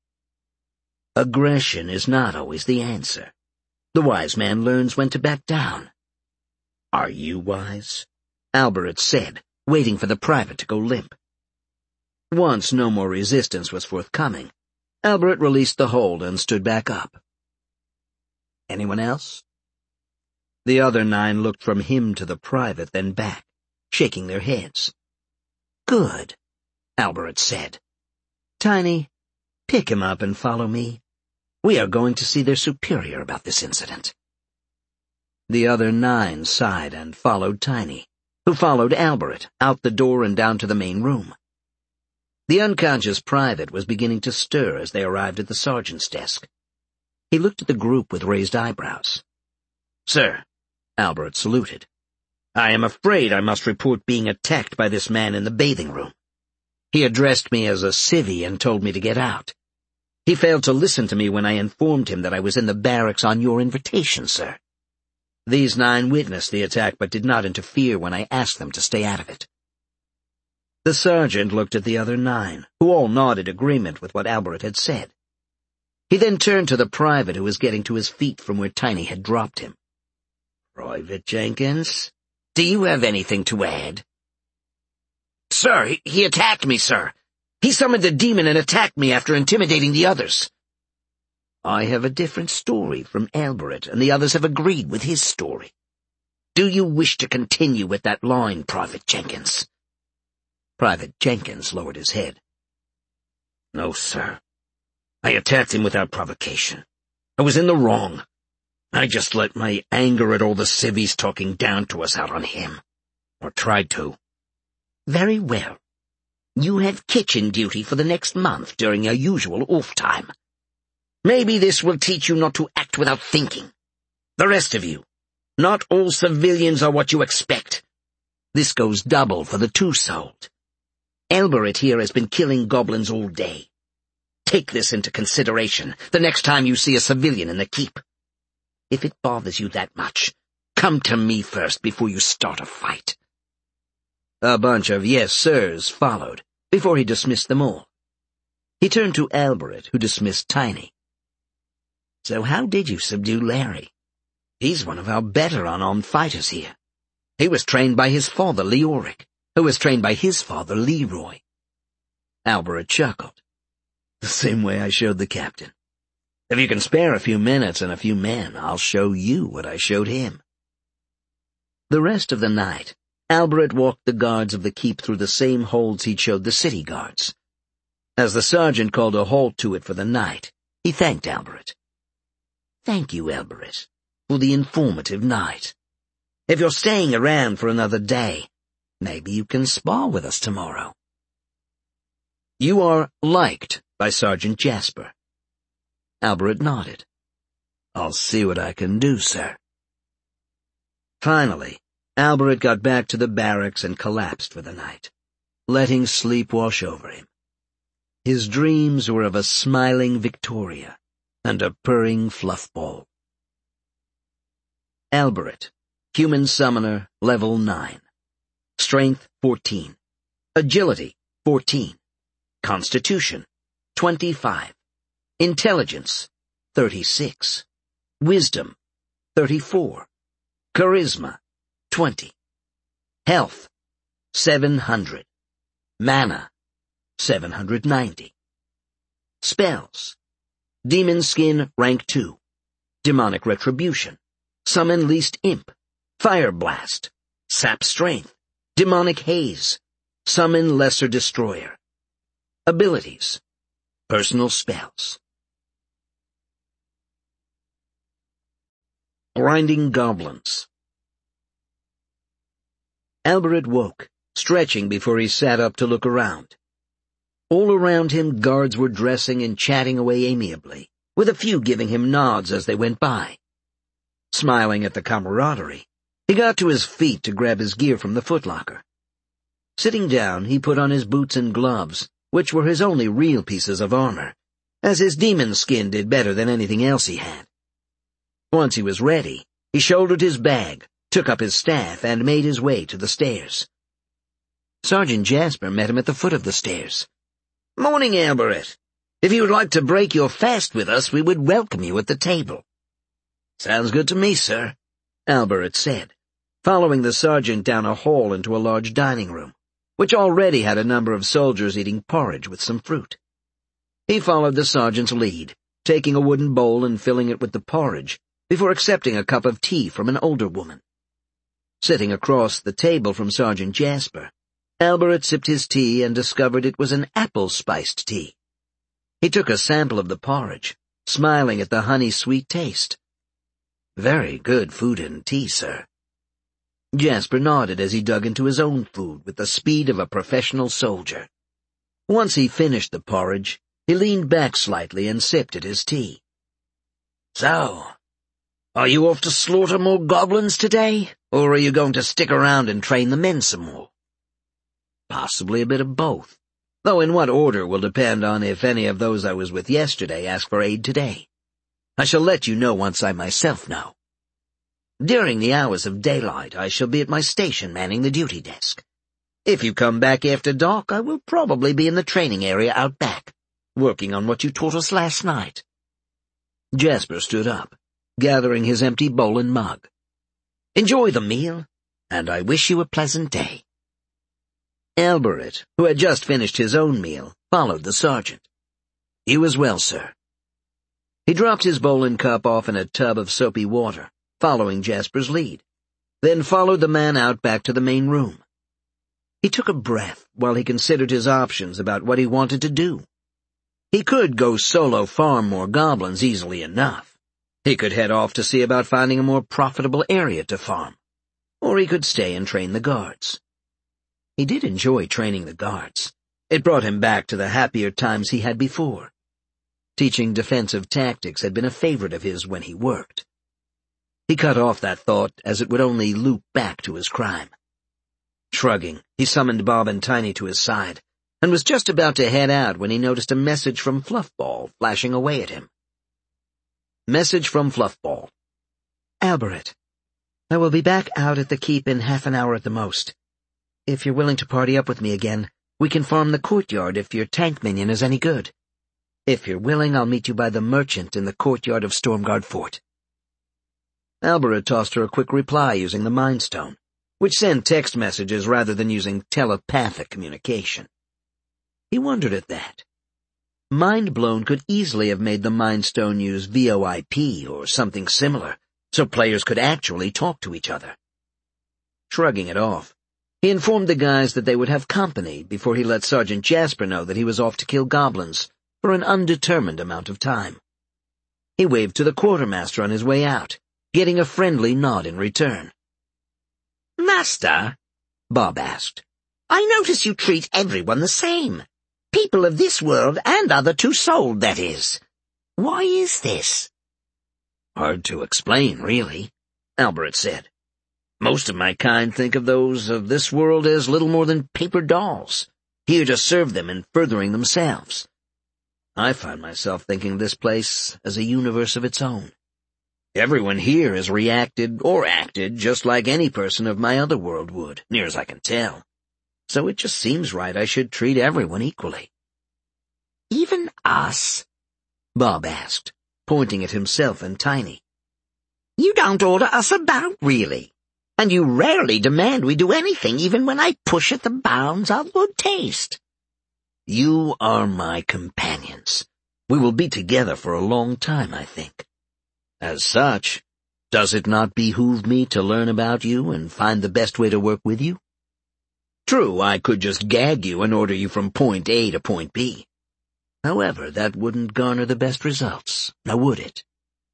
Aggression is not always the answer. The wise man learns when to back down. "Are you wise?" Albert said, waiting for the private to go limp. Once no more resistance was forthcoming, Albert released the hold and stood back up. "Anyone else?" The other 9 looked from him to the private, then back, shaking their heads. "Good," Albert said. "Tiny, pick him up and follow me. We are going to see their superior about this incident." The other 9 sighed and followed Tiny, who followed Albert out the door and down to the main room. The unconscious private was beginning to stir as they arrived at the sergeant's desk. He looked at the group with raised eyebrows. "Sir," Albert saluted. "I am afraid I must report being attacked by this man in the bathing room. He addressed me as a civvy and told me to get out. He failed to listen to me when I informed him that I was in the barracks on your invitation, sir. These 9 witnessed the attack but did not interfere when I asked them to stay out of it." The sergeant looked at the other 9, who all nodded agreement with what Albert had said. He then turned to the private who was getting to his feet from where Tiny had dropped him. "Private Jenkins, do you have anything to add?" "Sir, he attacked me, sir. He summoned a demon and attacked me after intimidating the others." "I have a different story from Albert, and the others have agreed with his story. Do you wish to continue with that line, Private Jenkins?" Private Jenkins lowered his head. "No, sir. I attacked him without provocation. I was in the wrong. I just let my anger at all the civvies talking down to us out on him. Or tried to." "Very well. You have kitchen duty for the next month during your usual off time. Maybe this will teach you not to act without thinking. The rest of you, not all civilians are what you expect. This goes double for the 2-souled. Albert here has been killing goblins all day. Take this into consideration the next time you see a civilian in the keep. If it bothers you that much, come to me first before you start a fight." A bunch of yes sirs followed before he dismissed them all. He turned to Albert, who dismissed Tiny. "So how did you subdue Larry? He's one of our better unarmed fighters here. He was trained by his father, Leoric, who was trained by his father, Leroy." Albert chuckled. "The same way I showed the captain. If you can spare a few minutes and a few men, I'll show you what I showed him." The rest of the night, Albert walked the guards of the keep through the same holds he'd showed the city guards. As the sergeant called a halt to it for the night, he thanked Albert. "Thank you, Albert, for the informative night. If you're staying around for another day, maybe you can spar with us tomorrow." "You are liked by Sergeant Jasper." Albert nodded. "I'll see what I can do, sir." Finally, Albert got back to the barracks and collapsed for the night, letting sleep wash over him. His dreams were of a smiling Victoria and a purring fluffball. Albert, Human Summoner, Level 9. Strength, 14. Agility, 14. Constitution, 25. Intelligence, 36. Wisdom, 34. Charisma, 20. Health, 700. Mana, 790. Spells. Demon Skin, Rank 2. Demonic Retribution. Summon Least Imp. Fire Blast. Sap Strength. Demonic Haze. Summon Lesser Destroyer. Abilities. Personal Spells. Grinding Goblins. Albert woke, stretching before he sat up to look around. All around him guards were dressing and chatting away amiably, with a few giving him nods as they went by. Smiling at the camaraderie, he got to his feet to grab his gear from the footlocker. Sitting down, he put on his boots and gloves, which were his only real pieces of armor, as his demon skin did better than anything else he had. Once he was ready, he shouldered his bag, took up his staff, and made his way to the stairs. Sergeant Jasper met him at the foot of the stairs. "Morning, Albert. If you would like to break your fast with us, we would welcome you at the table." "Sounds good to me, sir," Albert said, following the sergeant down a hall into a large dining room, which already had a number of soldiers eating porridge with some fruit. He followed the sergeant's lead, taking a wooden bowl and filling it with the porridge, before accepting a cup of tea from an older woman. Sitting across the table from Sergeant Jasper, Albert sipped his tea and discovered it was an apple-spiced tea. He took a sample of the porridge, smiling at the honey-sweet taste. "Very good food and tea, sir." Jasper nodded as he dug into his own food with the speed of a professional soldier. Once he finished the porridge, he leaned back slightly and sipped at his tea. "So, are you off to slaughter more goblins today, or are you going to stick around and train the men some more?" "Possibly a bit of both, though in what order will depend on if any of those I was with yesterday ask for aid today. I shall let you know once I myself know. During the hours of daylight, I shall be at my station manning the duty desk. If you come back after dark, I will probably be in the training area out back, working on what you taught us last night." Jasper stood up, gathering his empty bowl and mug. "Enjoy the meal, and I wish you a pleasant day." Albert, who had just finished his own meal, followed the sergeant. "You as well, sir." He dropped his bowl and cup off in a tub of soapy water, following Jasper's lead, then followed the man out back to the main room. He took a breath while he considered his options about what he wanted to do. He could go solo farm more goblins easily enough. He could head off to see about finding a more profitable area to farm, or he could stay and train the guards. He did enjoy training the guards. It brought him back to the happier times he had before. Teaching defensive tactics had been a favorite of his when he worked. He cut off that thought, as it would only loop back to his crime. Shrugging, he summoned Bob and Tiny to his side, and was just about to head out when he noticed a message from Fluffball flashing away at him. Message from Fluffball. "Albert, I will be back out at the keep in half an hour at the most. If you're willing to party up with me again, we can farm the courtyard if your tank minion is any good. If you're willing, I'll meet you by the merchant in the courtyard of Stormguard Fort." Albert tossed her a quick reply using the Mind Stone, which sent text messages rather than using telepathic communication. He wondered at that. Mind Blown could easily have made the Mind Stone use VoIP or something similar, so players could actually talk to each other. Shrugging it off, he informed the guys that they would have company before he let Sergeant Jasper know that he was off to kill goblins for an undetermined amount of time. He waved to the quartermaster on his way out, getting a friendly nod in return. "Master," Bob asked, "I notice you treat everyone the same. People of this world and other two-souled, that is. Why is this?" "Hard to explain, really," Albert said. "Most of my kind think of those of this world as little more than paper dolls, here to serve them in furthering themselves. I find myself thinking of this place as a universe of its own. Everyone here has reacted or acted just like any person of my other world would, near as I can tell. So it just seems right I should treat everyone equally." "Even us?" Bob asked, pointing at himself and Tiny. "You don't order us about, really. And you rarely demand we do anything, even when I push at the bounds of good taste." "You are my companions. We will be together for a long time, I think. As such, does it not behoove me to learn about you and find the best way to work with you? True, I could just gag you and order you from point A to point B. However, that wouldn't garner the best results, now would it?"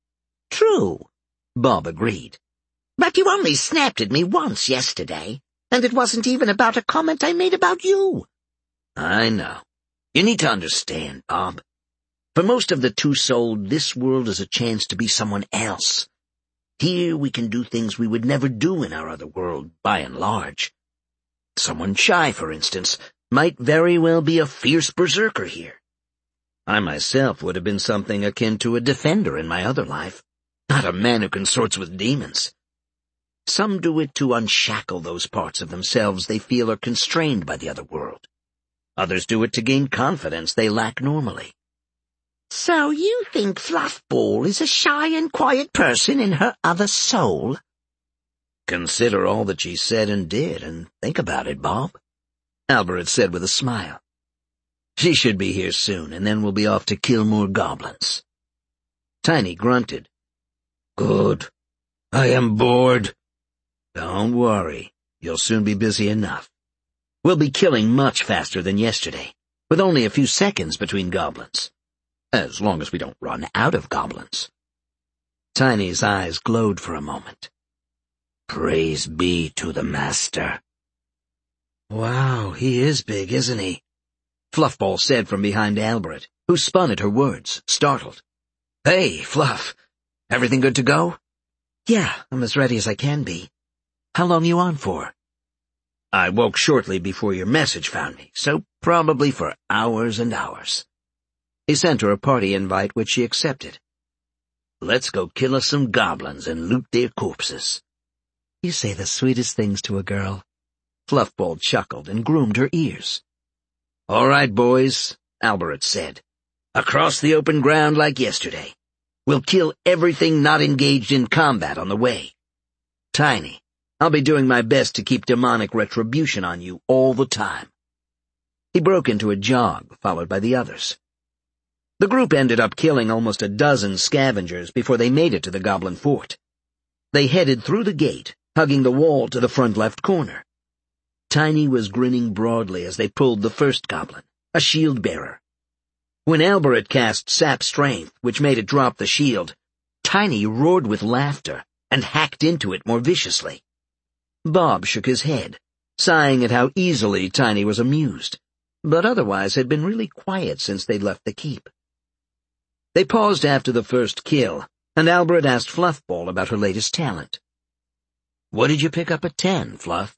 "True," Bob agreed. "But you only snapped at me once yesterday, and it wasn't even about a comment I made about you." "I know. You need to understand, Bob. For most of the two-souled, this world is a chance to be someone else. Here we can do things we would never do in our other world, by and large. Someone shy, for instance, might very well be a fierce berserker here. I myself would have been something akin to a defender in my other life, not a man who consorts with demons. Some do it to unshackle those parts of themselves they feel are constrained by the other world. Others do it to gain confidence they lack normally. So you think Fluffball is a shy and quiet person in her other soul? Consider all that she said and did, and think about it, Bob, Albert said with a smile. She should be here soon, and then we'll be off to kill more goblins. Tiny grunted. Good. I am bored. Don't worry. You'll soon be busy enough. We'll be killing much faster than yesterday, with only a few seconds between goblins. As long as we don't run out of goblins. Tiny's eyes glowed for a moment. Praise be to the Master. Wow, he is big, isn't he? Fluffball said from behind Albert, who spun at her words, startled. Hey, Fluff, everything good to go? Yeah, I'm as ready as I can be. How long you on for? I woke shortly before your message found me, so probably for hours and hours. He sent her a party invite, which she accepted. Let's go kill us some goblins and loot their corpses. You say the sweetest things to a girl. Fluffball chuckled and groomed her ears. All right, boys, Albert said. Across the open ground like yesterday. We'll kill everything not engaged in combat on the way. Tiny, I'll be doing my best to keep demonic retribution on you all the time. He broke into a jog, followed by the others. The group ended up killing almost a dozen scavengers before they made it to the goblin fort. They headed through the gate, hugging the wall to the front left corner. Tiny was grinning broadly as they pulled the first goblin, a shield-bearer. When Albert cast Sap Strength, which made it drop the shield, Tiny roared with laughter and hacked into it more viciously. Bob shook his head, sighing at how easily Tiny was amused, but otherwise had been really quiet since they'd left the keep. They paused after the first kill, and Albert asked Fluffball about her latest talent. What did you pick up at 10, Fluff?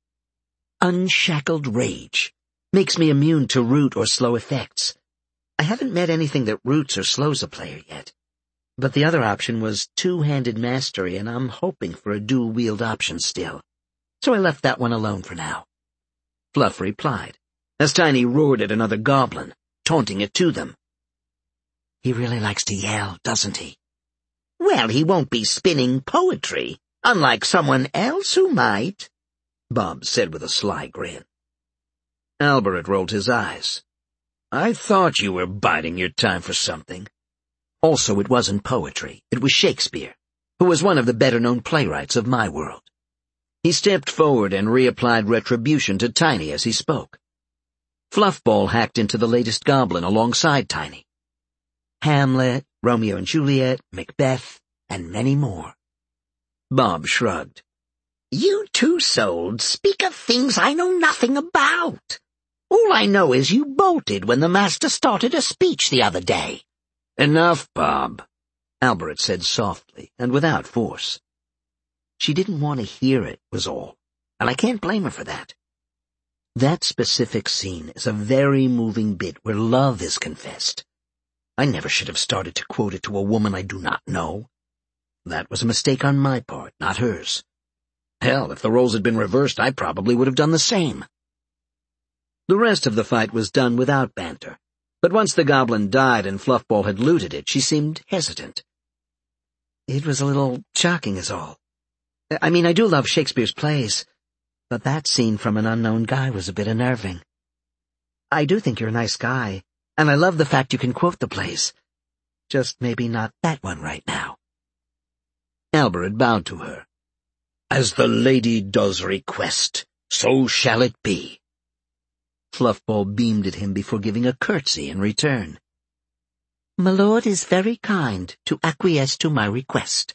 Unshackled Rage. Makes me immune to root or slow effects. I haven't met anything that roots or slows a player yet. But the other option was Two-Handed Mastery, and I'm hoping for a dual-wield option still. So I left that one alone for now. Fluff replied, as Tiny roared at another goblin, taunting it to them. He really likes to yell, doesn't he? Well, he won't be spinning poetry, unlike someone else who might, Bob said with a sly grin. Albert rolled his eyes. I thought you were biding your time for something. Also, it wasn't poetry. It was Shakespeare, who was one of the better-known playwrights of my world. He stepped forward and reapplied retribution to Tiny as he spoke. Fluffball hacked into the latest goblin alongside Tiny. Hamlet, Romeo and Juliet, Macbeth, and many more. Bob shrugged. You two-souled speak of things I know nothing about. All I know is you bolted when the Master started a speech the other day. Enough, Bob, Albert said softly and without force. She didn't want to hear it, was all, and I can't blame her for that. That specific scene is a very moving bit where love is confessed. I never should have started to quote it to a woman I do not know. That was a mistake on my part, not hers. Hell, if the roles had been reversed, I probably would have done the same. The rest of the fight was done without banter, but once the goblin died and Fluffball had looted it, she seemed hesitant. It was a little shocking is all. I mean, I do love Shakespeare's plays, but that scene from an unknown guy was a bit unnerving. I do think you're a nice guy, and I love the fact you can quote the plays. Just maybe not that one right now. Albert bowed to her. As the lady does request, so shall it be. Fluffball beamed at him before giving a curtsy in return. My lord is very kind to acquiesce to my request.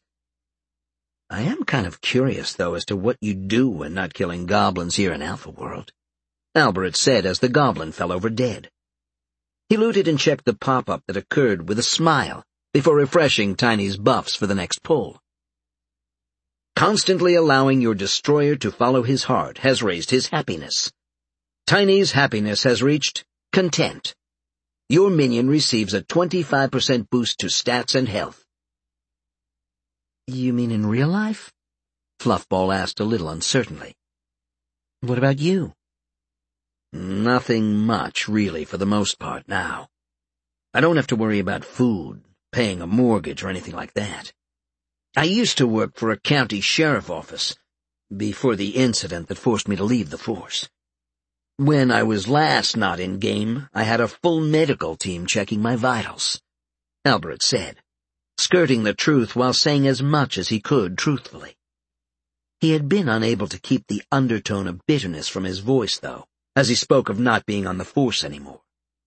I am kind of curious, though, as to what you do when not killing goblins here in Alpha World, Albert said as the goblin fell over dead. He looted and checked the pop-up that occurred with a smile before refreshing Tiny's buffs for the next pull. Constantly allowing your destroyer to follow his heart has raised his happiness. Tiny's happiness has reached content. Your minion receives a 25% boost to stats and health. You mean in real life? Fluffball asked a little uncertainly. What about you? Nothing much, really, for the most part now. I don't have to worry about food, paying a mortgage, or anything like that. I used to work for a county sheriff office before the incident that forced me to leave the force. When I was last not in game, I had a full medical team checking my vitals, Albert said, skirting the truth while saying as much as he could truthfully. He had been unable to keep the undertone of bitterness from his voice, though, as he spoke of not being on the force anymore.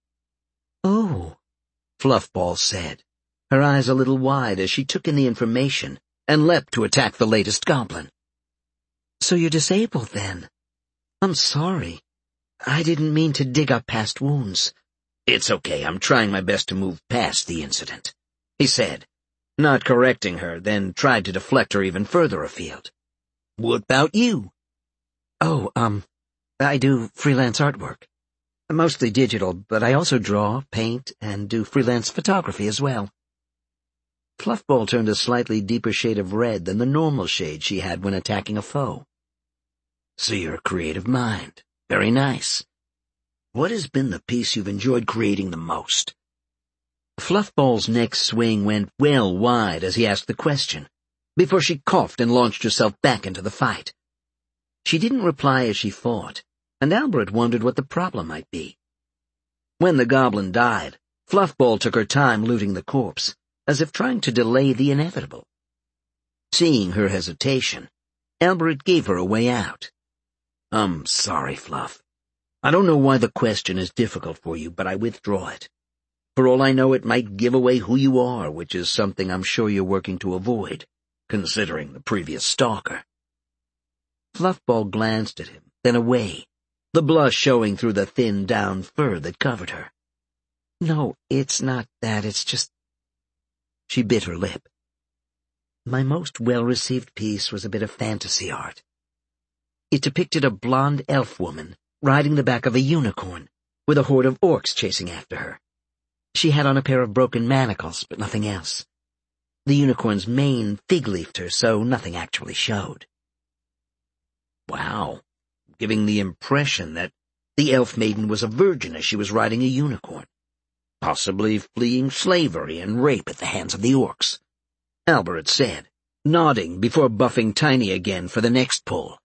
Oh, Fluffball said, her eyes a little wide as she took in the information and leapt to attack the latest goblin. So you're disabled, then? I'm sorry. I didn't mean to dig up past wounds. It's okay, I'm trying my best to move past the incident, he said, not correcting her, then tried to deflect her even further afield. What about you? Oh, I do freelance artwork. Mostly digital, but I also draw, paint, and do freelance photography as well. Fluffball turned a slightly deeper shade of red than the normal shade she had when attacking a foe. So you're a creative mind. Very nice. What has been the piece you've enjoyed creating the most? Fluffball's next swing went well wide as he asked the question, before she coughed and launched herself back into the fight. She didn't reply as she fought, and Albert wondered what the problem might be. When the goblin died, Fluffball took her time looting the corpse, as if trying to delay the inevitable. Seeing her hesitation, Albert gave her a way out. I'm sorry, Fluff. I don't know why the question is difficult for you, but I withdraw it. For all I know, it might give away who you are, which is something I'm sure you're working to avoid, considering the previous stalker. Fluffball glanced at him, then away, the blush showing through the thin down fur that covered her. No, it's not that, it's just... She bit her lip. My most well-received piece was a bit of fantasy art. It depicted a blonde elf woman riding the back of a unicorn, with a horde of orcs chasing after her. She had on a pair of broken manacles, but nothing else. The unicorn's mane fig-leafed her, so nothing actually showed. Wow, giving the impression that the elf maiden was a virgin as she was riding a unicorn, possibly fleeing slavery and rape at the hands of the orcs, Albert said, nodding before buffing Tiny again for the next pull.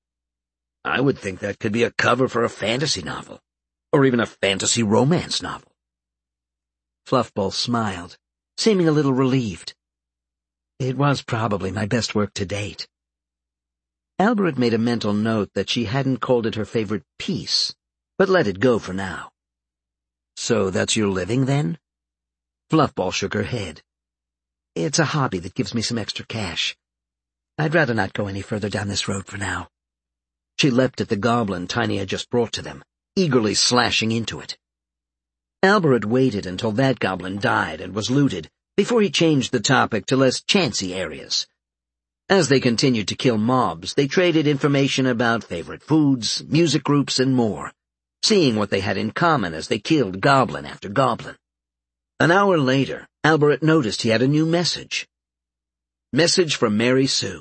I would think that could be a cover for a fantasy novel, or even a fantasy romance novel. Fluffball smiled, seeming a little relieved. It was probably my best work to date. Albert made a mental note that she hadn't called it her favorite piece, but let it go for now. So that's your living, then? Fluffball shook her head. It's a hobby that gives me some extra cash. I'd rather not go any further down this road for now. She leapt at the goblin Tiny had just brought to them, eagerly slashing into it. Albert waited until that goblin died and was looted before he changed the topic to less chancy areas. As they continued to kill mobs, they traded information about favorite foods, music groups, and more, seeing what they had in common as they killed goblin after goblin. An hour later, Albert noticed he had a new message. Message from Mary Sue.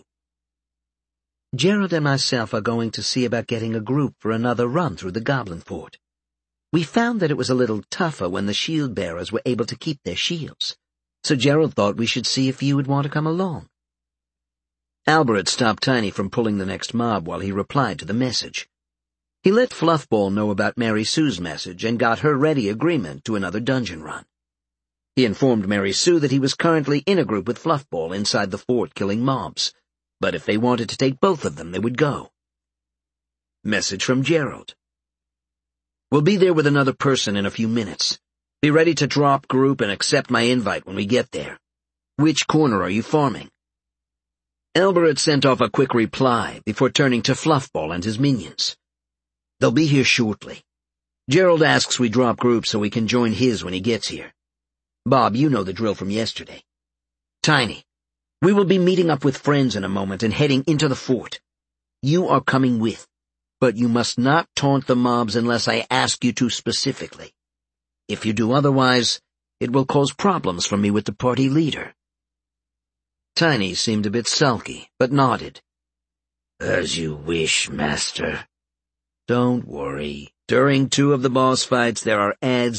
Gerald and myself are going to see about getting a group for another run through the Goblin Fort. We found that it was a little tougher when the shield-bearers were able to keep their shields, so Gerald thought we should see if you would want to come along. Albert stopped Tiny from pulling the next mob while he replied to the message. He let Fluffball know about Mary Sue's message and got her ready agreement to another dungeon run. He informed Mary Sue that he was currently in a group with Fluffball inside the fort killing mobs, but if they wanted to take both of them, they would go. Message from Gerald. We'll be there with another person in a few minutes. Be ready to drop group and accept my invite when we get there. Which corner are you farming? Albert sent off a quick reply before turning to Fluffball and his minions. They'll be here shortly. Gerald asks we drop group so we can join his when he gets here. Bob, you know the drill from yesterday. Tiny, we will be meeting up with friends in a moment and heading into the fort. You are coming with, but you must not taunt the mobs unless I ask you to specifically. If you do otherwise, it will cause problems for me with the party leader. Tiny seemed a bit sulky, but nodded. As you wish, Master. Don't worry. During 2 of the boss fights, there are ads